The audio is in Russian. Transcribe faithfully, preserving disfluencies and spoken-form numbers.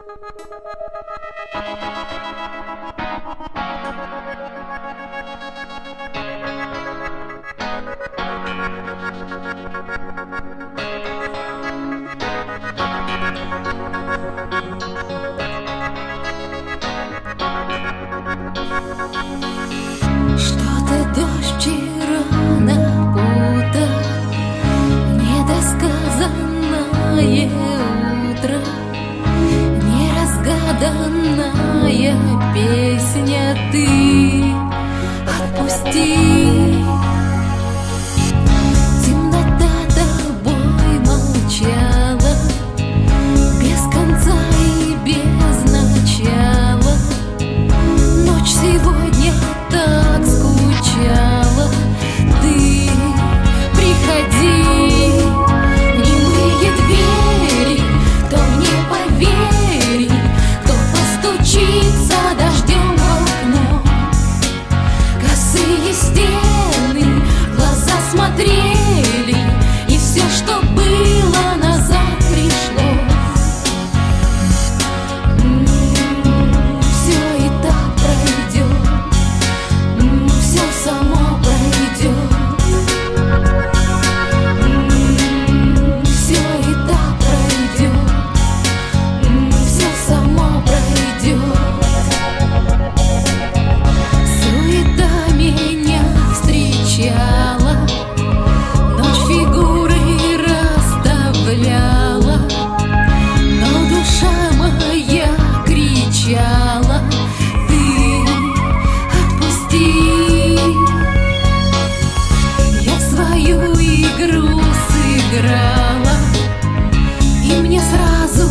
Что-то дождь вчера напутал, недосказанное утро, неразгаданная песня, ты отпусти. Темнота тобой молчала, без конца и без начала. Ночь сегодня так скучала, ты приходи. Немые двери, кто мне поверит, кто постучится дождем в окно. Косые стены, глаза смотрели, и все, что было, назад пришло. Все и так пройдет, все само пройдет. Все и так пройдет, все само пройдет. Суета меня встречала, ночь фигуры расставляла, но душа моя кричала, ты отпусти. Я свою игру сыграла, и мне сразу